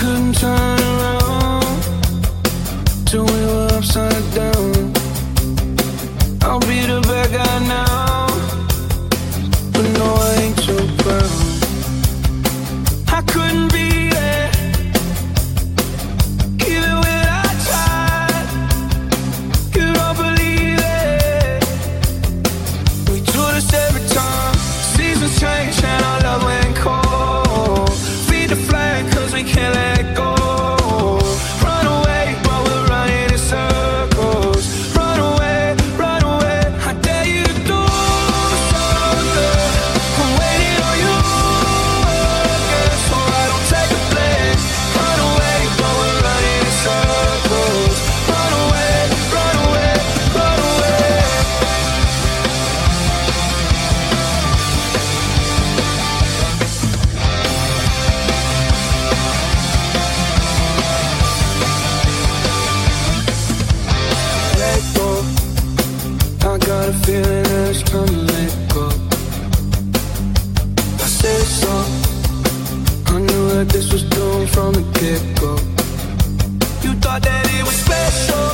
couldn't turn around till we were upside down. I'll be the bad guy now, but no, I ain't too proud. I couldn't be there, even when I tried. You don't believe it. We do this every time. Seasons change and our love went cold. Feed the flame 'cause we can't let go. Run away, but we're running in circles. Run away, I dare you to do something. I'm waiting on you, yeah, so I don't take the blame. Run away, but we're running in circles. Run away, run away, run away. Let go. I got a feeling that it's time to let go. I said so. I knew that this was doomed from the get-go. You thought that it was special,